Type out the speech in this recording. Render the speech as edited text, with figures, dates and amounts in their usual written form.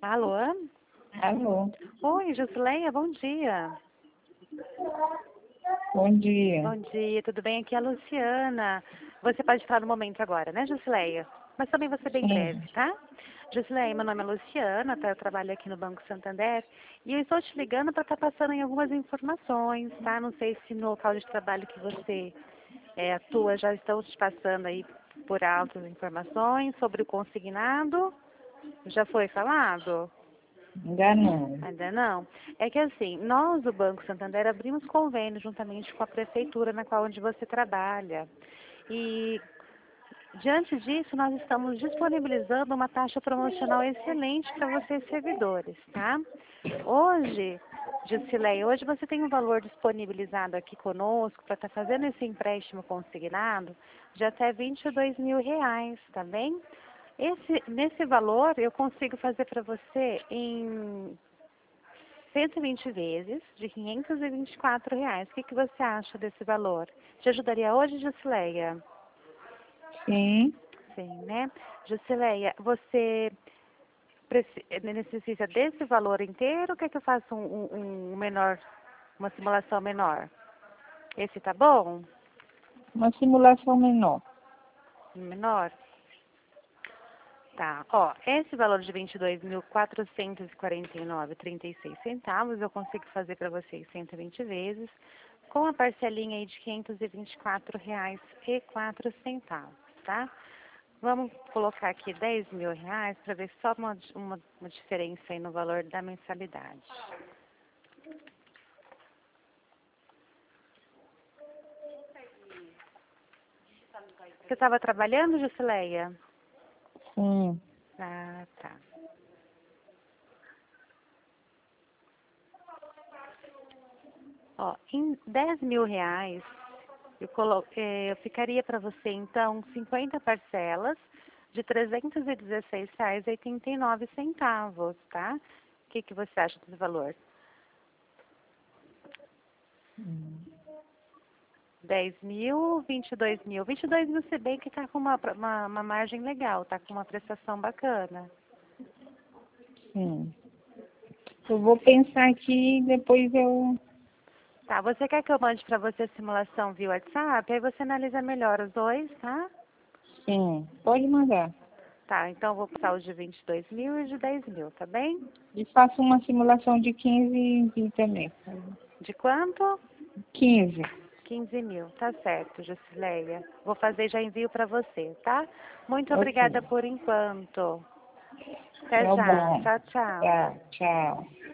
Alô? Alô, Oi, Jusileia, bom dia. bom dia. Bom dia, tudo bem? Aqui é a Luciana. Você pode falar no momento agora, né, Jusileia? Mas também vou ser bem Sim, breve, tá? Jusileia, meu nome é Luciana, tá? Eu trabalho aqui no Banco Santander e eu estou te ligando para estar passando em algumas informações, tá? Não sei se no local de trabalho que você atua já estão te passando aí por altas informações sobre o consignado. Já foi falado? ainda não. Ainda não? É que assim, nós do Banco Santander abrimos convênio juntamente com a prefeitura na qual onde você trabalha. E diante disso, nós estamos disponibilizando uma taxa promocional excelente para vocês servidores, tá? Hoje, Jusileia, hoje você tem um valor disponibilizado aqui conosco para estar fazendo esse empréstimo consignado de até R$ 22.000, tá bem? Nesse valor, eu consigo fazer para você em 120 vezes de R$ 524. O que você acha desse valor? Te ajudaria hoje, Jusileia? Sim, Sim, né? Jusileia, você necessita desse valor inteiro ou quer que eu faça uma simulação menor? Esse tá bom? uma simulação menor. Menor? Tá, ó, esse valor de R$ 22.449,36 eu consigo fazer para vocês 120 vezes, com a parcelinha aí de R$ 524,04, tá? Vamos colocar aqui R$ 10.000 para ver só uma diferença aí no valor da mensalidade. Você estava trabalhando, Jusileia? Sim, Ah, tá. Ó, em R$ 10.000, eu ficaria para você, então, 50 parcelas de R$ 316,89, tá? O que você acha desse valor? 10.000, 22.000. 22.000, se bem que tá com uma margem legal, tá com uma prestação bacana. sim. Eu vou pensar aqui e depois eu... Tá, você quer que eu mande para você a simulação via WhatsApp? Aí você analisa melhor os dois, tá? Sim, pode mandar. Tá, então eu vou passar os de 22.000 e de 10.000, tá bem? E faço uma simulação de 15 também. De quanto? 15. 15.000, tá certo, Jusileia. Vou fazer e já envio para você, tá? Muito Ok. obrigada por enquanto. Até Tá já. bom. Tchau, tchau. Tá, tchau.